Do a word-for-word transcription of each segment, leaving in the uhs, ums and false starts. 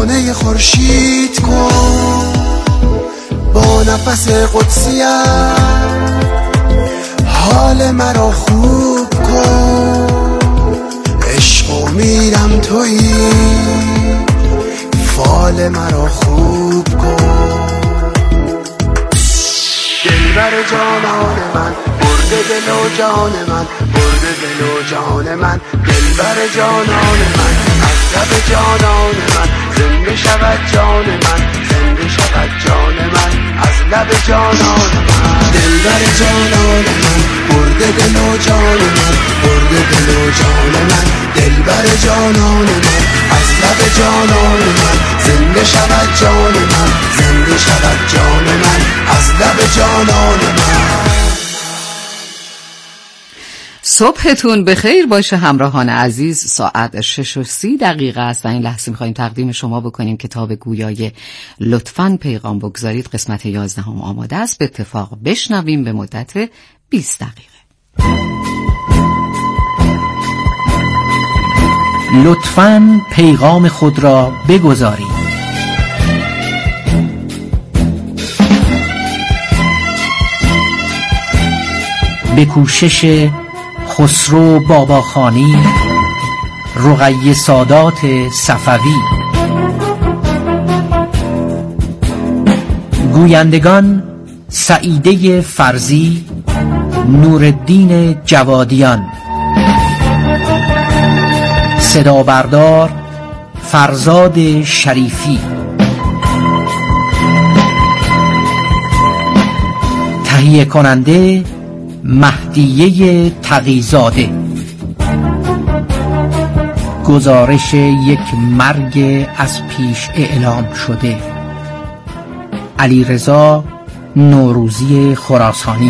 شانه خورشید کن، با نفس قدسیت حال مرا خوب کن. عشق و میرم تویی، فال مرا خوب کن. دلبر جانان من، برده دل و جان من، برده دل و جان من، دلبر جانان من. از لب جانان من زنده شود جان من، زنده شود جان من از لب جانان من. دلبر جانان من، برده دل و جان من، برده دل و جان من، دلبر جانان من. از لب جانان من زنده شود جان من، زنده شود جان من از لب جانان من. صبحتون بخیر باشه همراهان عزیز. ساعت شش و سی دقیقه است و این لحظه میخواییم تقدیم شما بکنیم کتاب گویای لطفاً پیغام بگذارید. قسمت یازدهم آماده است، به اتفاق بشنویم به مدت بیست دقیقه. لطفاً پیغام خود را بگذارید. به کوشش خسرو باباخانی، رقیه سادات صفوی. گویندگان سعیده فرزی، نورالدین جوادیان. صدا بردار فرزاد شریفی. تهیه کننده مهدیه تقی‌زاده. گزارش یک مرگ از پیش اعلام شده. علیرضا نوروزی خراسانی.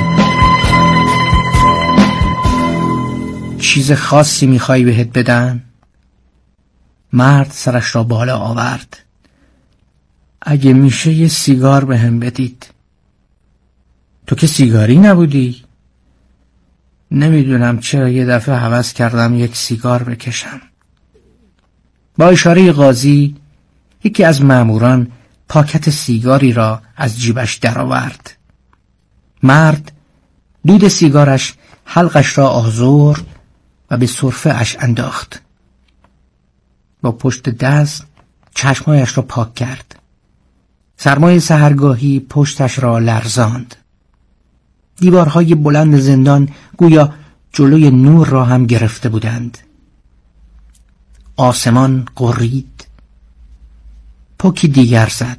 چیز خاصی میخوای بهت بدن؟ مرد سرش را بالا آورد. اگه میشه یه سیگار بهم بدید. تو که سیگاری نبودی؟ نمیدونم چرا یه دفعه هوس کردم یک سیگار بکشم. با اشاره قاضی یکی از ماموران پاکت سیگاری را از جیبش درآورد. مرد دود سیگارش حلقش را آزرد و به سرفه اش انداخت. با پشت دست چشمایش را پاک کرد. سرمای سحرگاهی پشتش را لرزاند. دیوارهای بلند زندان گویا جلوی نور را هم گرفته بودند. آسمان قرید. پوکی دیگر زد.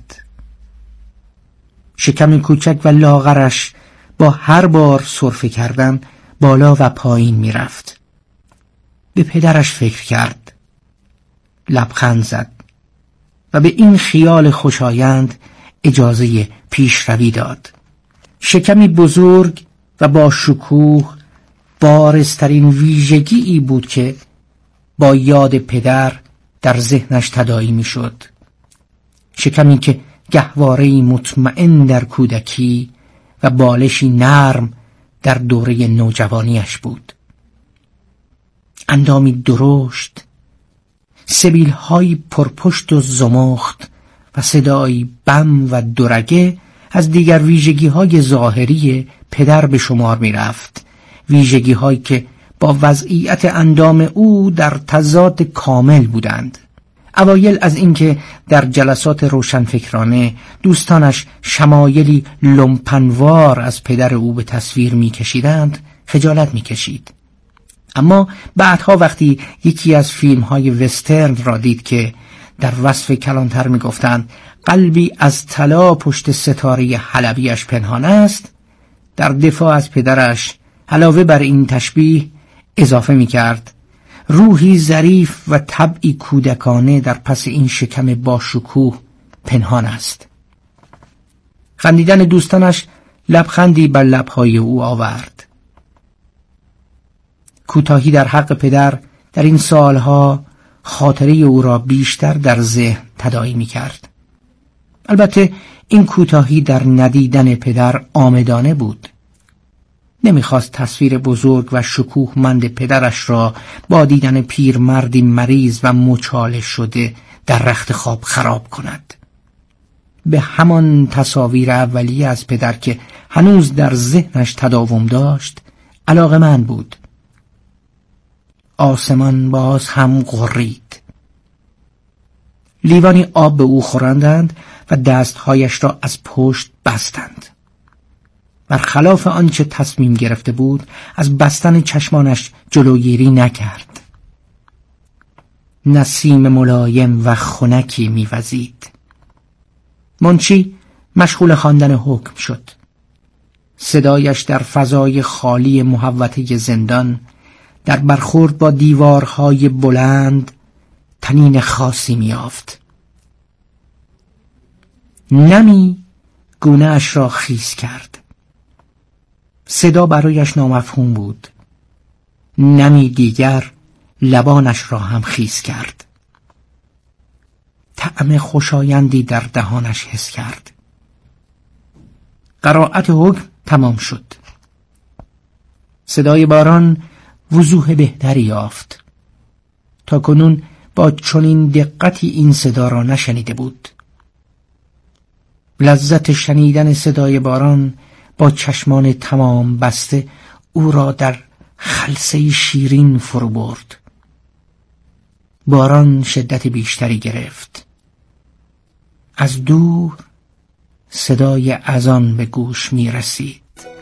شکم کوچک و لاغرش با هر بار سرفه کردن بالا و پایین می رفت. به پدرش فکر کرد. لبخند زد و به این خیال خوشایند اجازه پیشروی داد. شکمی بزرگ و با شکوه بارزترین ویژگی ای بود که با یاد پدر در ذهنش تداعی می شد. شکمی که گهواره‌ای مطمئن در کودکی و بالشی نرم در دوره نوجوانیش بود. اندامی درشت، سبیل‌های پرپشت و زمخت و صدایی بم و درگه از دیگر ویژگی‌های ظاهری پدر به شمار می‌رفت. ویژگی‌هایی که با وضعیت اندام او در تضاد کامل بودند. اوایل از اینکه در جلسات روشنفکرانه دوستانش شمایلی لومپنوار از پدر او به تصویر می‌کشیدند، خجالت می‌کشید. اما بعدها وقتی یکی از فیلم‌های وسترن را دید که در وصف کلانتر می‌گفتند قلبی از طلا پشت ستاره حلبیش پنهان است، در دفاع از پدرش علاوه بر این تشبیه اضافه می‌کرد روحی ظریف و طبعی کودکانه در پس این شکم با شکوه پنهان است. خندیدن دوستانش لبخندی بر لب‌های او آورد. کوتاهی در حق پدر در این سالها خاطره او را بیشتر در ذهن تداعی می‌کرد. البته این کوتاهی در ندیدن پدر آمدانه بود. نمیخواست تصویر بزرگ و شکوهمند پدرش را با دیدن پیرمردی مریض و مچاله شده در رخت خواب خراب کند. به همان تصاویر اولیه از پدر که هنوز در ذهنش تداوم داشت علاقه‌مند بود. آسمان باز هم غرید. لیوانی آب به او خوراندند و دستهایش را از پشت بستند. برخلاف آنچه تصمیم گرفته بود از بستن چشمانش جلوگیری نکرد. نسیم ملایم و خنکی می‌وزید. منشی مشغول خواندن حکم شد. صدایش در فضای خالی محوطه زندان در برخورد با دیوارهای بلند طنین خاصی می‌یافت. نمی گونه اش را خیس کرد. صدا برایش نامفهوم بود. نمی دیگر لبانش را هم خیس کرد. طعم خوشایندی در دهانش حس کرد. قرائت حکم تمام شد. صدای باران وضوح بهتری یافت. تا کنون با چنین دقتی این صدا را نشنیده بود. لذت شنیدن صدای باران با چشمان تمام بسته او را در خلسه شیرین فرو برد. باران شدت بیشتری گرفت. از دور صدای اذان به گوش می رسید.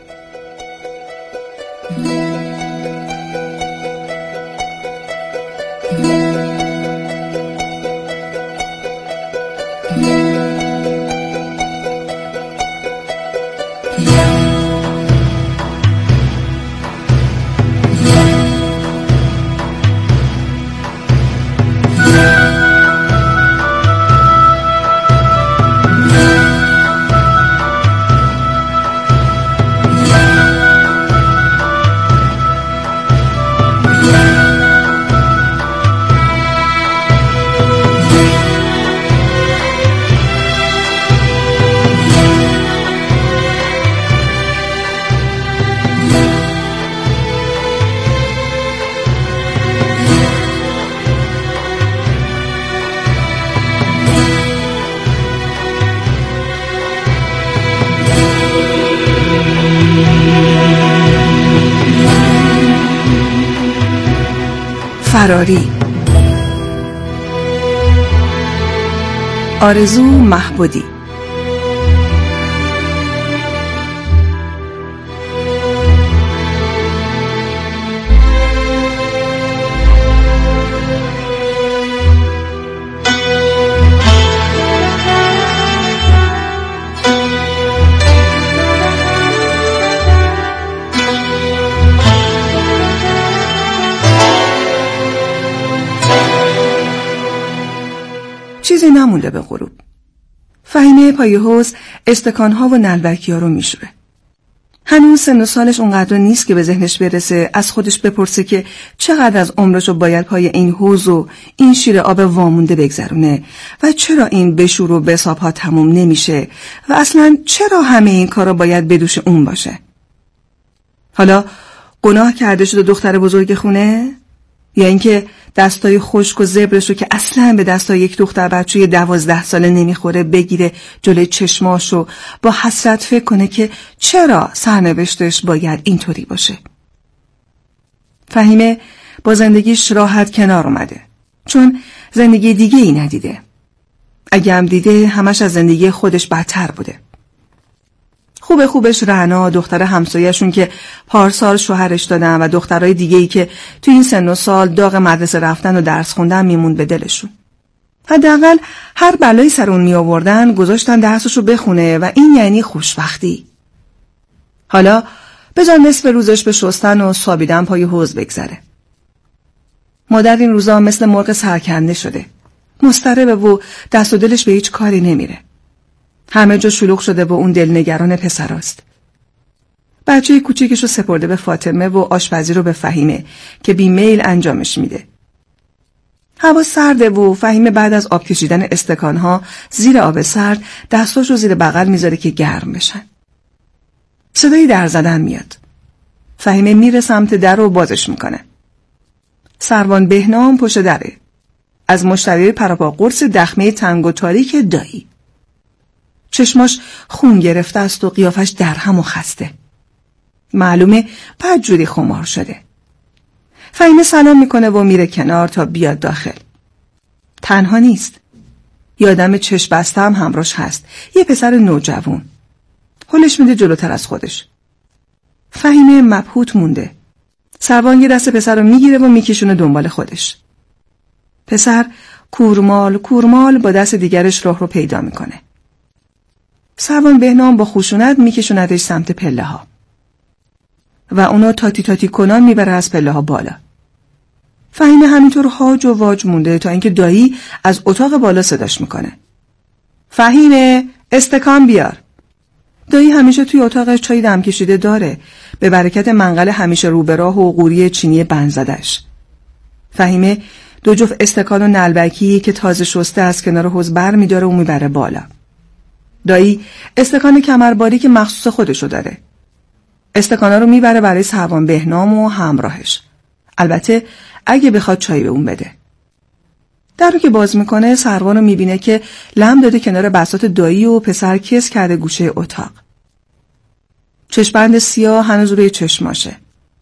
فراری. آرزو محبودی. چیزی نمونده به غروب. فهیمه پای حوض استکانها و نلبکی‌ها رو میشوره. هنوز سن و سالش اونقدر نیست که به ذهنش برسه از خودش بپرسه که چقدر از عمرشو باید پای این حوض و این شیر آب وامونده بگذرونه و چرا این بشور و بسابها تموم نمیشه و اصلا چرا همه این کارا باید بدوش اون باشه. حالا گناه کرده شده دختر بزرگ خونه؟ یا اینکه دستای خشک و زبرش رو که اصلا به دستای یک دختر بچه دوازده ساله نمیخوره بگیره جلوی چشماشو با حسرت فکر کنه که چرا سرنوشتش باید اینطوری باشه. فهیمه با زندگیش راحت کنار اومده چون زندگی دیگه ای ندیده. اگه هم دیده همش از زندگی خودش بدتر بوده. خوب خوبش رعنا دختر همسایه‌شون که پارسال شوهرش دادن و دخترای دیگه‌ای که تو این سن و سال داغ مدرسه رفتن و درس خوندن میموند به دلشون. حداقل هر بلایی سر اون می آوردن گذاشتن درسشو بخونه و این یعنی خوشبختی. حالا بجان نصف روزش به شستن و سابیدن پای حوض بگذره. مادر این روزا مثل مرغ سرکنده شده. مضطربه و دست و دلش به هیچ کاری نمیره. همه جا شلوغ شده و اون دلنگران پسراست. بچه کوچیکش رو سپرده به فاطمه و آشپزی رو به فهیمه که بی میل انجامش میده. هوا سرده و فهیمه بعد از آب کشیدن استکانها زیر آب سرد دستاش رو زیر بغل میذاره که گرم بشن. صدای در زدن میاد. فهیمه میره سمت در و بازش میکنه. سروان بهنام پشت دره. از مشتری پراپا قرص دخمه تنگ و تاریک دایی. چشماش خون گرفته است و قیافش درهم و خسته. معلومه بدجوری خمار شده. فهیمه سلام میکنه و میره کنار تا بیاد داخل. تنها نیست. یه آدم چشم بسته هم همراش هست. یه پسر نوجوان. هلش میده جلوتر از خودش. فهیمه مبهوت مونده. سروان یه دست پسر رو میگیره و میکشونه دنبال خودش. پسر کورمال کورمال با دست دیگرش راه رو پیدا میکنه. سروان بهنام با خشونت میکشوندش سمت پله ها و اونو تاتی تاتی کنان میبره از پله ها بالا. فهیمه همینطور هاج و واج مونده تا اینکه دایی از اتاق بالا صداش میکنه. فهیمه استکان بیار. دایی همیشه توی اتاقش چای دم کشیده داره، به برکت منقل همیشه رو به راه و قوری چینی بند زدش. فهیمه دو جفت استکان و نلبکی که تازه شسته از کنار حوض بر میداره و میبره بالا. دایی استکان کمرباری که مخصوص خودشو داره. استکانا رو میبره برای سروان بهنام و همراهش. البته اگه بخواد چای به اون بده. در رو که باز میکنه سروان رو میبینه که لم داده کنار بساط دایی و پسر کس کرده گوشه اتاق. چشمبند سیاه هنوز روی چشماشه.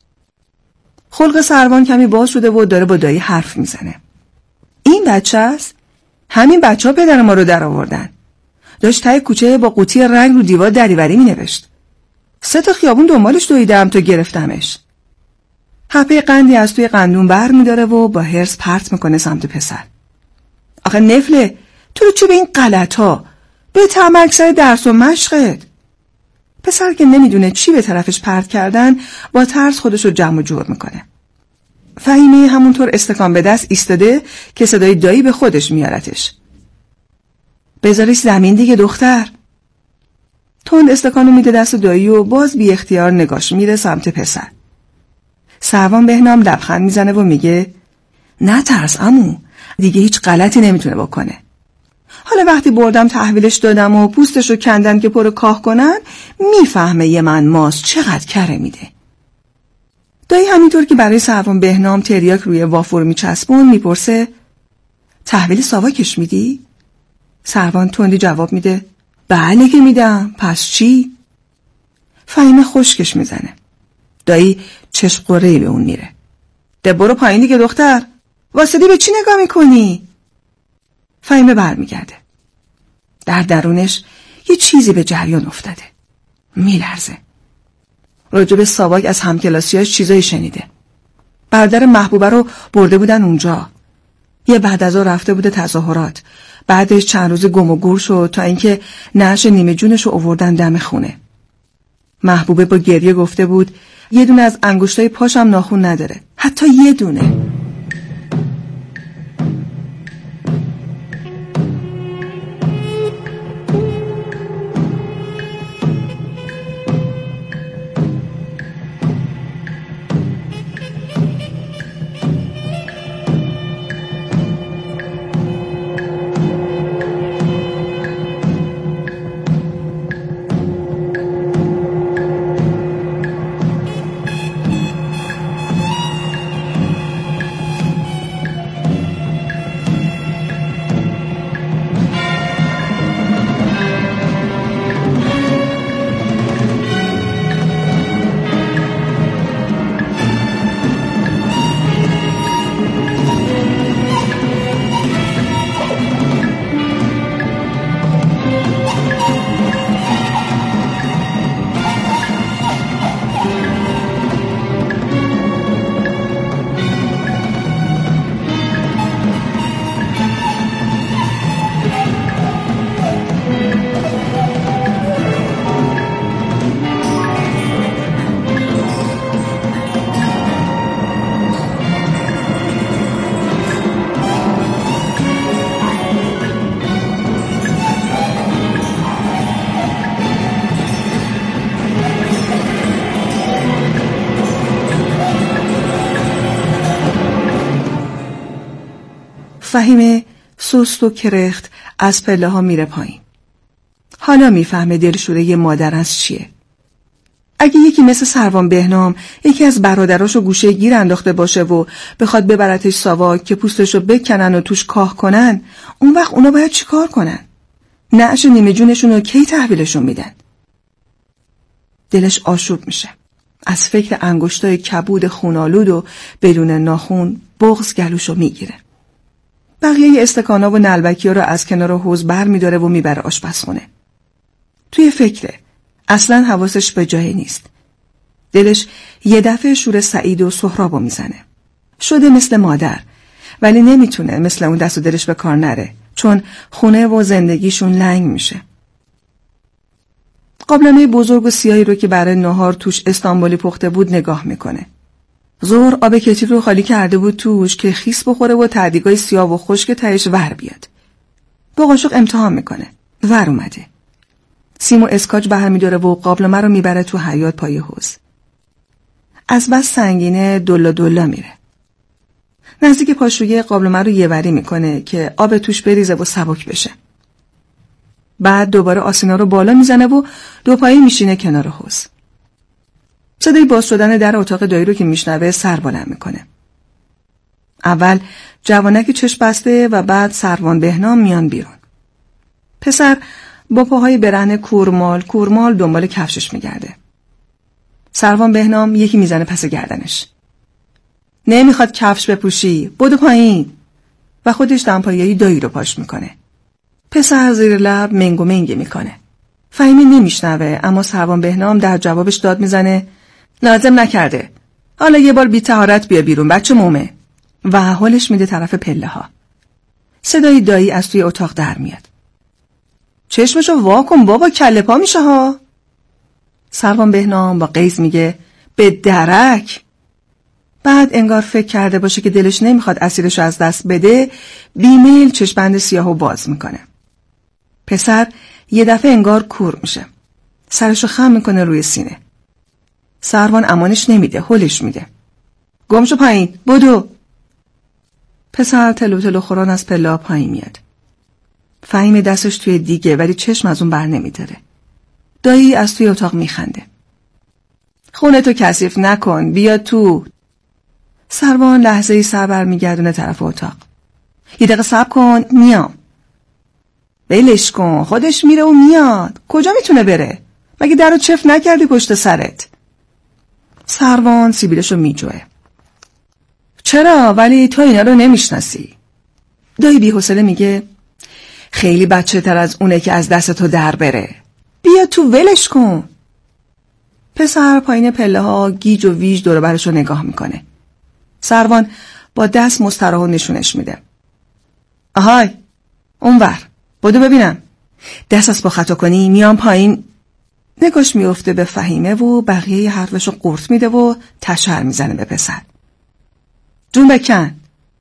خلق سروان کمی باز شده و داره با دایی حرف میزنه. این بچه است؟ همین بچه ها پدر ما رو در آوردن. داشت ته کوچه با قوطی رنگ رو دیوار دریوری می نوشت. سه تا خیابون دنبالش دویدم تا گرفتمش. حپه قندی از توی قندون بر می داره و با حرص پرت میکنه سمت پسر. آخه نفله، تو رو چه به این غلط ها؟ به تمک سر درس و مشقت. پسر که نمیدونه چی به طرفش پرت کردن با ترس خودش رو جمع و جور میکنه. فهیمه همونطور استکان به دست ایستاده که صدای دایی به خودش میارتش. بذارش زمین دیگه دختر. تند استکانو میده دست دایی و باز بی اختیار نگاش میره سمت پسر. سروان بهنام لبخند میزنه و میگه نه ترس عمو، دیگه هیچ غلطی نمیتونه بکنه. حالا وقتی بردم تحویلش دادم و پوستشو کندن که پر کاه کنن میفهمه یه من ماست چقدر کره میده. دایی همینطور که برای سروان بهنام تریاک روی وافور میچسبون میپرسه تحویل ساواکش میدی؟ سروان تندی جواب میده بله که میدم، پس چی؟ فهیمه خشکش میزنه. دایی چشم قره‌ای به اون میره. ده برو پایین دیگه دختر، واسدی به چی نگاه میکنی؟ فهیمه برمیگرده. در درونش یه چیزی به جریان افتاده. میلرزه. راجب ساواک از همکلاسیاش چیزایی شنیده. برادر محبوبه رو برده بودن اونجا. یه بعد از اون رفته بوده تظاهرات. بعدش چند روز گم و گور شد تا اینکه نعش نیمه جونش رو آوردن دم خونه. محبوبه با گریه گفته بود یه دونه از انگشتای پاشم ناخون نداره، حتی یه دونه. فهیمه سست و کرخت از پله ها میره پایین. حالا میفهمه دلشوره یه مادر از چیه. اگه یکی مثل سروان بهنام یکی از برادراشو گوشه گیر انداخته باشه و بخواد ببرتش ساواک که پوستشو بکنن و توش کاه کنن، اون وقت اونا باید چیکار کنن؟ نعش نیمه جونشون رو کی تحویلشون میدن؟ دلش آشوب میشه. از فکر انگشتای کبود خونالود و بدون ناخون بغض گلوشو میگیره. بقیه استکانا و نلبکی ها رو از کنار حوض بر میداره و میبره آشپزخونه. توی فکره. اصلا حواسش به جای نیست. دلش یه دفعه شور سعید و سهرابو میزنه. شده مثل مادر، ولی نمیتونه مثل اون دست و دلش به کار نره، چون خونه و زندگیشون لنگ میشه. قابلمه بزرگ و سیاهی رو که برای نهار توش استانبولی پخته بود نگاه میکنه. ظهر آب کتری رو خالی کرده بود توش که خیس بخوره و تعدیگای سیاه و خشک تهش ور بیاد. با قاشق امتحان میکنه. ور اومده. سیم و اسکاچ برمی‌داره و قابلمه رو میبره تو حیاط پای حوض. از بس سنگینه دلا دلا میره. نزدیک پاشویه قابلمه رو یه وری میکنه که آب توش بریزه و سبک بشه. بعد دوباره آسینا رو بالا میزنه و دو پایی میشینه کنار حوض. صدای باز شدن در اتاق دایی رو که میشنوه سر بلند میکنه. اول جوانک چشم بسته و بعد سروان بهنام میان بیرون. پسر با پاهای برهنه کورمال کورمال دنبال کفشش میگرده. سروان بهنام یکی میزنه پس گردنش. نمیخواد کفش بپوشی، بدو پایین. و خودش دمپایی دایی رو پاش میکنه. پسر زیر لب منگو منگی میکنه. فهیمی نمیشنوه، اما سروان بهنام در جوابش داد میزنه لازم نکرده. حالا یه بار بی طهارت بیا بیرون بچه مومه. و حالش میده طرف پله ها. صدای دایی از توی اتاق در میاد. چشمشو وا کن بابا، کله پا میشه ها. سروان بهنام با غیظ میگه به درک. بعد انگار فکر کرده باشه که دلش نمیخواد اسیرشو از دست بده، بیمیل چشمبند سیاهو باز میکنه. پسر یه دفعه انگار کور میشه. سرشو خم میکنه روی سینه. سروان امانش نمیده، هلش میده. گمشو پایین، بدو. پسر تلو تلو خوران از پله پایین میاد. فهیم دستش توی دیگه ولی چشم از اون بر نمیداره. دایی از توی اتاق میخنده. خونه تو کثیف نکن، بیا تو. سروان لحظه‌ای سر بر میگردونه طرف اتاق. یه دقیقه صبر کن، میام. ولش کن، خودش میره و میاد. کجا میتونه بره؟ مگه درو چفت نکردی پشت سرت؟ سروان سیبیلشو میجوه. چرا؟ ولی تو اینا رو نمیشناسی. دایی بی‌حوصله میگه خیلی بچه تر از اونه که از دست تو در بره. بیا تو، ولش کن. پسر پایین پله ها گیج و ویج دور برش رو نگاه میکنه. سروان با دست مستراح نشونش میده. آهای، اونور، بدو ببینم. دست از با خطا کنی میام پایین. نگاش میفته به فهیمه و بقیه حرفشو قورت میده و تشر میزنه به پسر. جون بکن.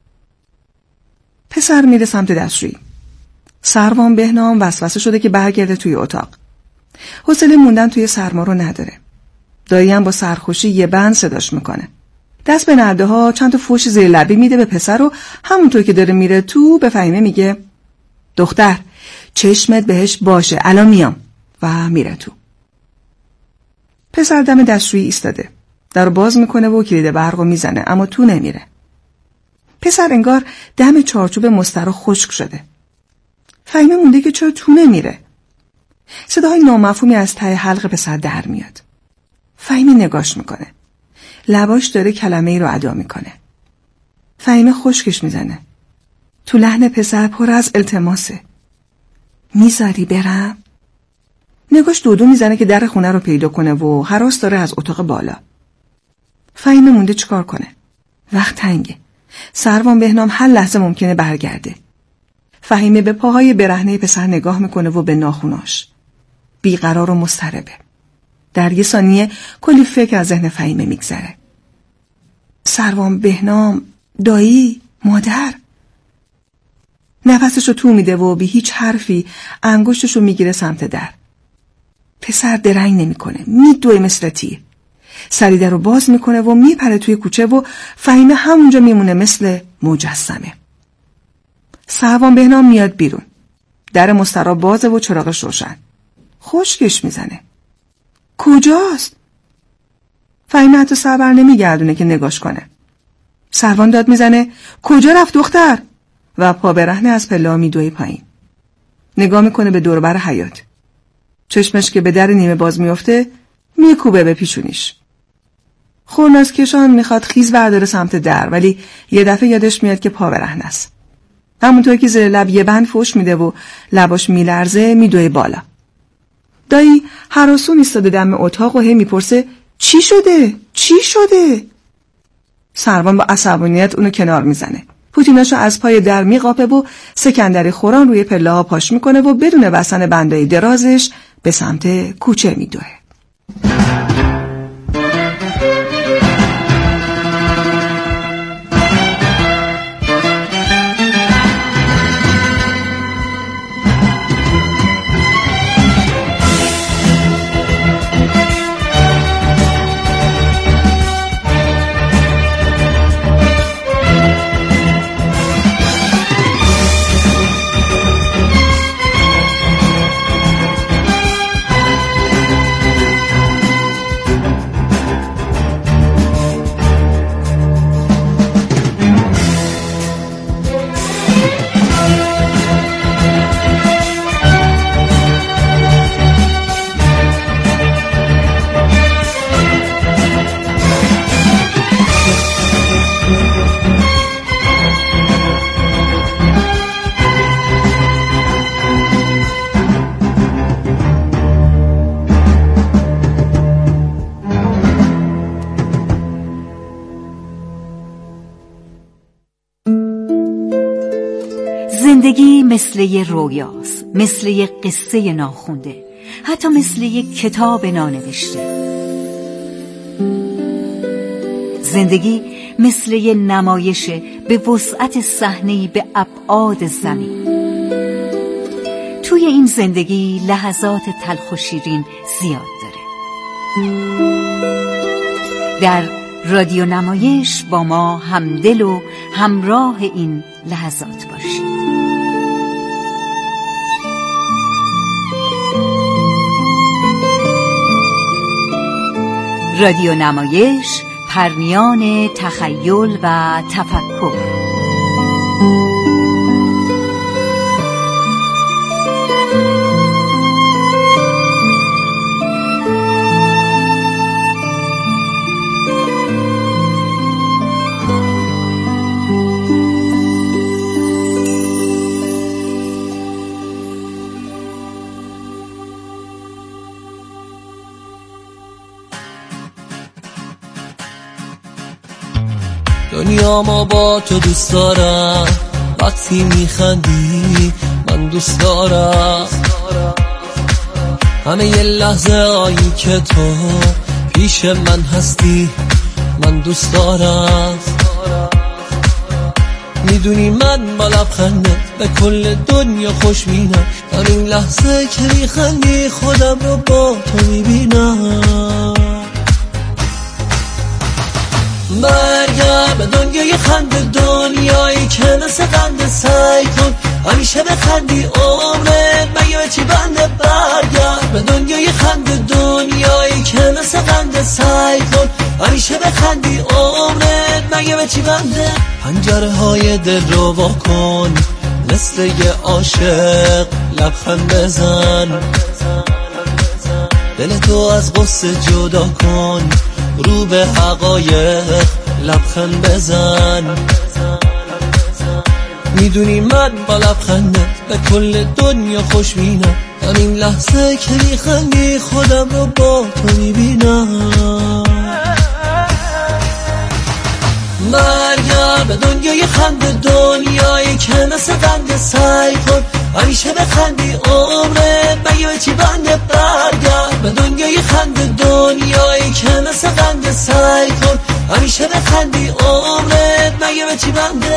پسر میره سمت دستشویی. سروان بهنام وسوسه شده که برگرده توی اتاق. حوصله موندن توی سرما رو نداره. دایی هم با سرخوشی یه بند صداش میکنه. دست به نرده ها چند تا فوش زیر لبی میده به پسر و همونطور که داره میره تو به فهیمه میگه دختر چشمت بهش باشه، الان میام. و میره تو. پسر دم دستشویی ایستاده. درو باز میکنه و کلید برقو میزنه، اما تو نمیره. پسر انگار دم چارچوب مستر خشک شده. فهیمه مونده که چرا تو نمیره. صداهای نامفهومی از ته حلق پسر در میاد. فهیمه نگاش میکنه. لباش داره کلمه ای رو ادا میکنه. فهیمه خشکش میزنه. تو لحن پسر پر از التماسه. میذاری برم؟ نگاش دودو میزنه که در خونه رو پیدا کنه و هراس داره از اتاق بالا. فهیمه مونده چیکار کنه؟ وقت تنگه. سروان بهنام هر لحظه ممکنه برگرده. فهیمه به پاهای برهنه پسر نگاه میکنه و به ناخوناش. بیقرار و مضطربه. در یه ثانیه کلی فکر از ذهن فهیمه میگذره. سروان بهنام، دایی، مادر. نفسشو تو میده و بی هیچ حرفی انگشتشو میگیره سمت در. پسر درنگ نمیکنه، میدوه مثل تیر. سری در رو باز میکنه و میپره توی کوچه و فهیمه همونجا میمونه مثل مجسمه. سروان بهنام میاد بیرون. در مسترا بازه و چراغش روشن. خشکش میزنه. کجاست؟ فهیمه حتی سر نمیگردونه که نگاش کنه. سروان داد میزنه کجا رفت دختر؟ و پا برهنه از پله میدوه پایین. نگاه میکنه به دوربر حیاط. چشمش که به در نیمه باز میفته میکوبه به پیشونیش. خورناس کشان میخواد خیز برداره سمت در، ولی یه دفعه یادش میاد که پا برهنه است. همونطور که زیر لب یه بند فوش میده و لباش میلرزه میدوه بالا. دایی هراسون ایستاده دم اتاق و هی میپرسه چی شده؟ چی شده؟ سروان با عصبانیت اونو کنار میزنه. پوتیناشو از پای در میقاپه و سکندری خوران روی پله ها پاش میکنه و بدون بستن بندای درازش به سمت کوچه میدوه. زندگی مثل یه رویاست، مثل یه قصه ناخونده، حتی مثل یه کتاب نانوشته. زندگی مثل یه نمایشه به وسعت صحنه‌ای به ابعاد زمین. توی این زندگی لحظات تلخ و شیرین زیاد داره. در رادیو نمایش با ما همدل و همراه این لحظات باشید. رادیو نمایش، پرمیان تخیل و تفکر. دنیا ما با تو دوست دارم، وقتی میخندی من دوست دارم، همه یه لحظه هایی که تو پیش من هستی من دوست دارم. میدونی من با لبخندت به کل دنیا خوشبینم، در این لحظه که میخندی خودم رو با تو میبینم. برگرد به دنیای خنده، دنیایی که مثل قنده، سعی کن همیشه بخندی عمرت مگه به چی بنده. برگرد به دنیای خنده، دنیایی که مثل قنده، سعی کن همیشه بخندی عمرت مگه به چی بنده. پنجره های دل رو وا کن، مثل یه عاشق لبخند بزن، دل تو از غصه جدا کن، رو به حقایق لبخند بزن. میدونی من با لبخندت به کل دنیا خوشبینم، در این لحظه که میخندی خودم رو با تو میبینم. برگرد به دنیای خنده، دنیایی که مثل قنده، سعی کن همیشه بخندی عمرت مگه به چی بنده. برگرد به دنیای خنده، دنیایی که مثل قنده، سعی کن همیشه بخندی عمرت مگه به چی بنده.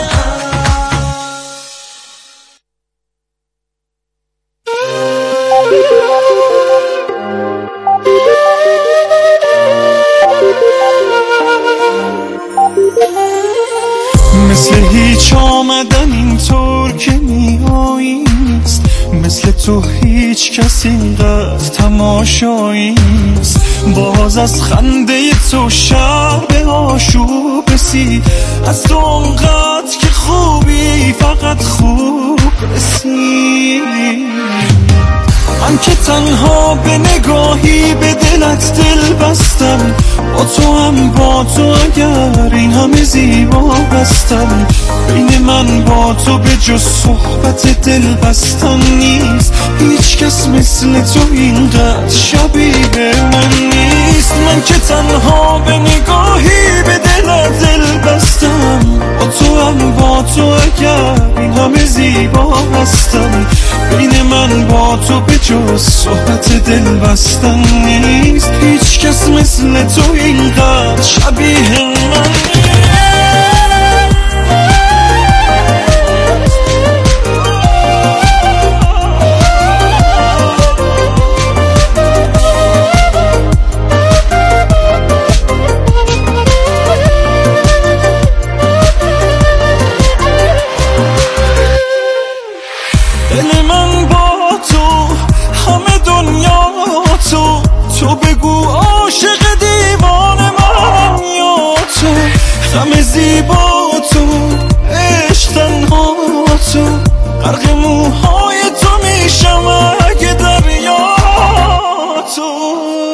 مثل هیچ آمدن اینطور که میایی نیست، مثل مثل تو هیچ کس اینقدر تماشایی نیست. باز از خنده تو شهر به آشوب رسید، از تو اونقدر که خوبی فقط خوب رسید. من که تنها به نگاهی به دلت دل بستم، با تو هم با تو اگر این همه زیبا هستم. بین من با تو به جز صحبت دل بستن نیست، هیچ کس مثل تو اینقدر شبیه من نیست. من که تنها به نگاهی به دلت دل بستم، با تو هم با تو اگر این همه زیبا هستم. بین من با تو به جز صحبت دل بستن نیست، هیچ کس مثل تو اینقدر شبیه من نیست. غم زیبا تو، عشق تنها تو، غرق موهای تو میشم اگه دریا تو.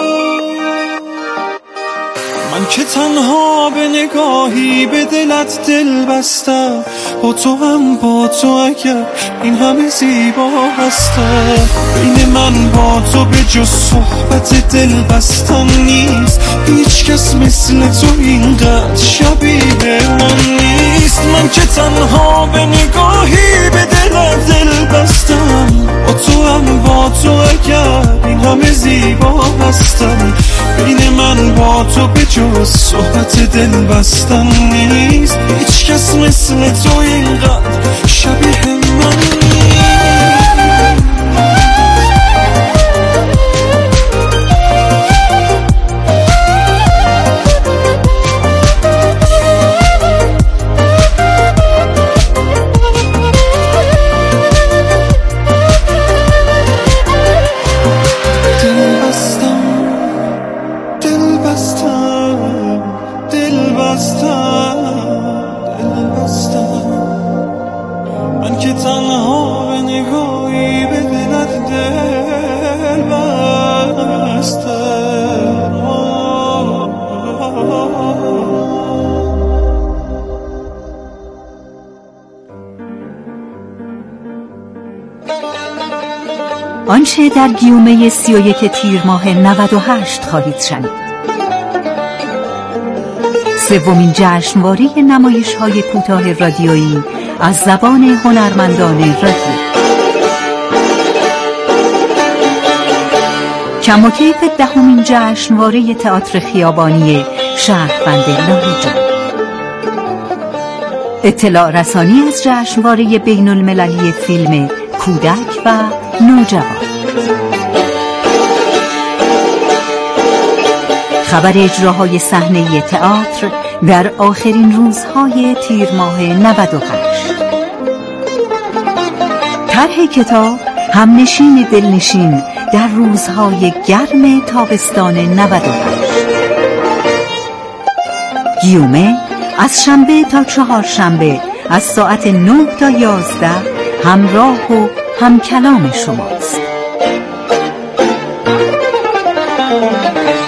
من که تنها به نگاهی به دلت دل بستم، با تو هم با تو اگر این همه زیبا هستم. بین من با تو به جز صحبت دل بستن نیست، هیچ کس مثل تو اینقدر شبیه من نیست. من که تنها به نگاهی به دلت دل بستم، با تو هم با تو اگر این همه زیبا هستم. بین من با تو به جز صحبت دل بستن نیست، هیچ کس مثل تو اینقدر شبیه من نیست. آنچه در گیومه سی و یک تیر ماه نود و هشت خواهید شنید. سومین جشنواره نمایش‌های کوتاه رادیویی از زبان هنرمندان رادیو. کم و کیف دهمین جشنواره تئاتر خیابانی شهروند لاهیجان. اطلاع رسانی از جشنواره بین المللی فیلم کودک و نوجوان. خبر اجراهای صحنه‌ای تئاتر در آخرین روزهای تیر ماه نود و هشت. طرح کتاب همنشین دلنشین در روزهای گرم تابستان نود و هشت. گیومه از شنبه تا چهارشنبه از ساعت نه تا یازده همراه و هم کلام شماست.